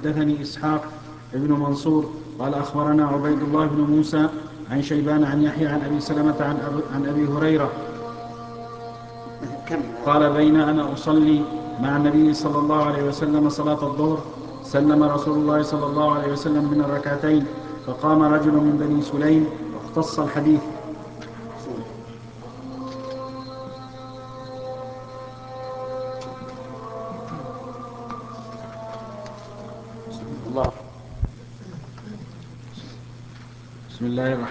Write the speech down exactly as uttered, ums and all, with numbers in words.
حدثني إسحاق ابن منصور قال أخبرنا عبيد الله بن موسى عن شيبان عن يحيى عن أبي سلمة عن أبي, عن أبي هريرة قال بين أنا أصلي مع النبي صلى الله عليه وسلم صلاة الظهر سلم رسول الله صلى الله عليه وسلم من الركعتين فقام رجل من بني سليم واختص الحديث. الله. بسم الله الرحمن